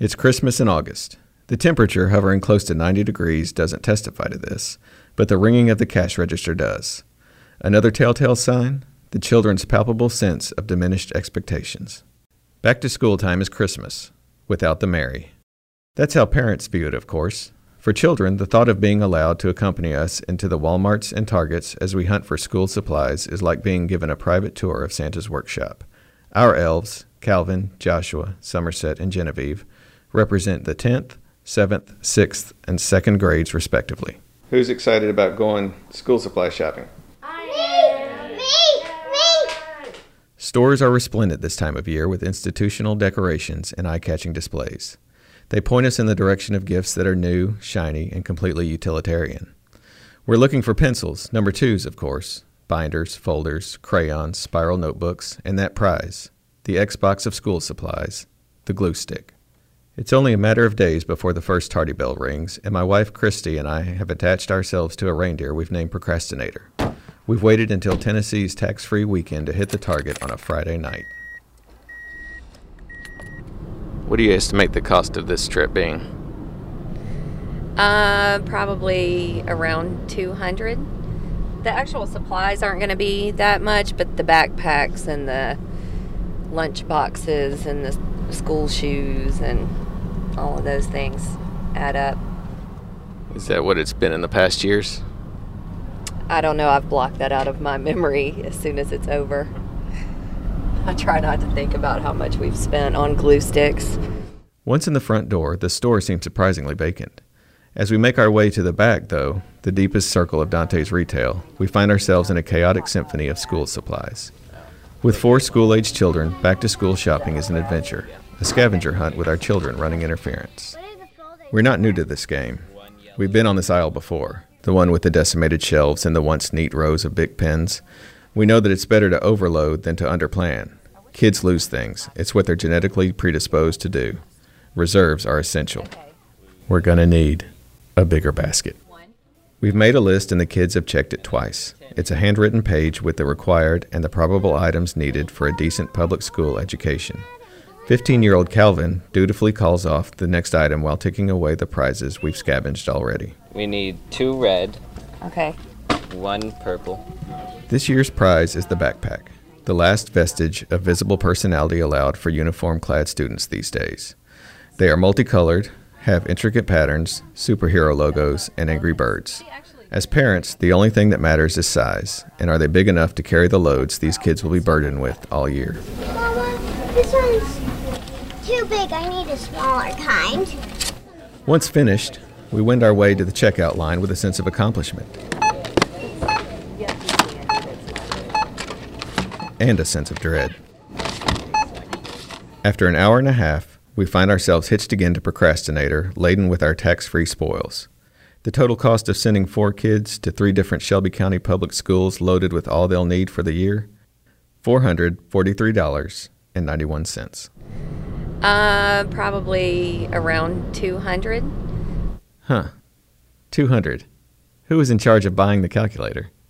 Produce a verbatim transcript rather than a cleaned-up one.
It's Christmas in August. The temperature hovering close to ninety degrees doesn't testify to this, but the ringing of the cash register does. Another telltale sign? The children's palpable sense of diminished expectations. Back to school time is Christmas, without the merry. That's how parents view it, of course. For children, the thought of being allowed to accompany us into the Walmarts and Targets as we hunt for school supplies is like being given a private tour of Santa's workshop. Our elves, Calvin, Joshua, Somerset, and Genevieve, represent the tenth, seventh, sixth, and second grades respectively. Who's excited about going school supply shopping? Me! Me! Me! Stores are resplendent this time of year with institutional decorations and eye-catching displays. They point us in the direction of gifts that are new, shiny, and completely utilitarian. We're looking for pencils, number twos, of course, binders, folders, crayons, spiral notebooks, and that prize, the Xbox of school supplies, the glue stick. It's only a matter of days before the first tardy bell rings, and my wife Christy and I have attached ourselves to a reindeer we've named Procrastinator. We've waited until Tennessee's tax-free weekend to hit the Target on a Friday night. What do you estimate the cost of this trip being? Uh, probably around two hundred. The actual supplies aren't going to be that much, but the backpacks and the lunch boxes and the school shoes and all of those things add up. Is that what it's been in the past years? I don't know. I've blocked that out of my memory as soon as it's over. I try not to think about how much we've spent on glue sticks. Once in the front door, the store seems surprisingly vacant. As we make our way to the back, though, the deepest circle of Dante's retail, we find ourselves in a chaotic symphony of school supplies. With four school-aged children, back-to-school shopping is an adventure, a scavenger hunt with our children running interference. We're not new to this game. We've been on this aisle before, the one with the decimated shelves and the once neat rows of Bic pens. We know that it's better to overload than to underplan. Kids lose things. It's what they're genetically predisposed to do. Reserves are essential. We're gonna need a bigger basket. We've made a list and the kids have checked it twice. It's a handwritten page with the required and the probable items needed for a decent public school education. fifteen-year-old Calvin dutifully calls off the next item while ticking away the prizes we've scavenged already. We need two red. Okay. One purple. This year's prize is the backpack, the last vestige of visible personality allowed for uniform-clad students these days. They are multicolored, have intricate patterns, superhero logos, and angry birds. As parents, the only thing that matters is size, and are they big enough to carry the loads these kids will be burdened with all year. Mama, this one's too big. I need a smaller kind. Once finished, we wend our way to the checkout line with a sense of accomplishment. And a sense of dread. After an hour and a half, we find ourselves hitched again to Procrastinator, laden with our tax-free spoils. The total cost of sending four kids to three different Shelby County public schools loaded with all they'll need for the year? four hundred forty-three dollars and ninety-one cents. Uh, probably around two hundred. Huh. two hundred. Who was in charge of buying the calculator?